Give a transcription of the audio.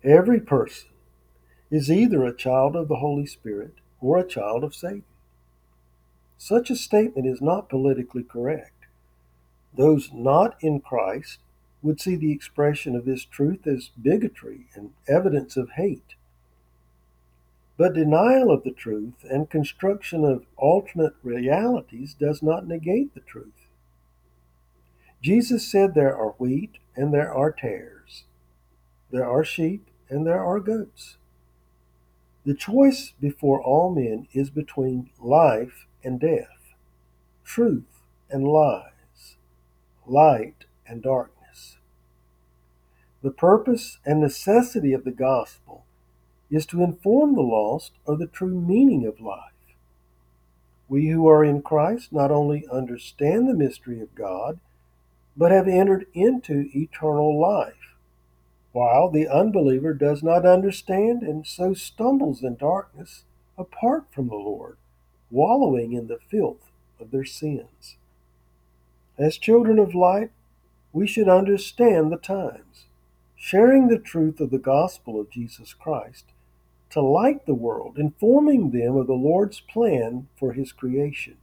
Every person is either a child of the Holy Spirit or a child of Satan. Such a statement is not politically correct. Those not in Christ would see the expression of this truth as bigotry and evidence of hate. But denial of the truth and construction of alternate realities does not negate the truth. Jesus said there are wheat and there are tares, there are sheep and there are goats. The choice before all men is between life and death, truth and lies, light and darkness. The purpose and necessity of the gospel is to inform the lost of the true meaning of life. We who are in Christ not only understand the mystery of God, but have entered into eternal life, while the unbeliever does not understand and so stumbles in darkness apart from the Lord, wallowing in the filth of their sins. As children of light, we should understand the times, sharing the truth of the gospel of Jesus Christ to light the world, informing them of the Lord's plan for his creation.